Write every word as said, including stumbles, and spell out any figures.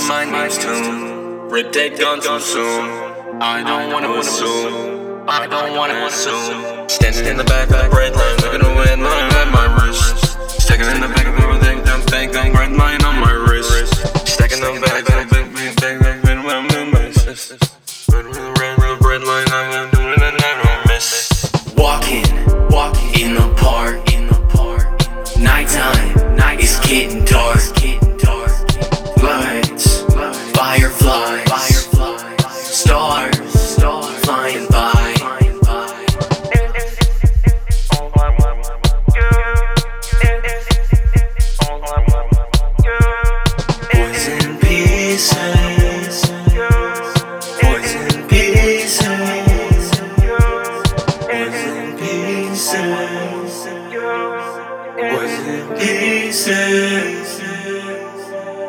my name's Tomb. Rip that gun too soon. I don't wanna assume. I don't wanna assume. Standing in the back of the bread line, looking away at line at my wrist. Stacking in the back of everything, dumb thing, gun red line on my wrist. Stacking them back, back, back, back, back, back, back, I'm in my sis. Red, red, red, red line, I'm doing it and I don't miss. Walking, walking in the park, in the park. Nighttime, night is getting dark, getting dark. Lights, fireflies, fireflies, stars, stars flying by. Poison pieces, poison pieces, poison pieces, poison pieces.